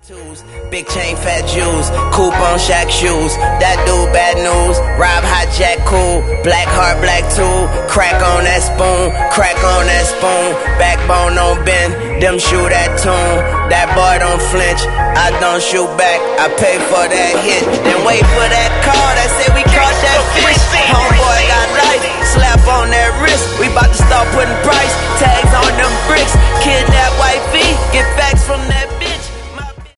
Big chain, fat Jews, coupe on Shaq shoes. That dude, bad news. Rob, hijack, cool. Black heart, black tool. Crack on that spoon, crack on that spoon. Backbone on bend, them shoot that tune. That boy don't flinch, I don't shoot back. I pay for that hit, then wait for that call that say we caught that fish. Homeboy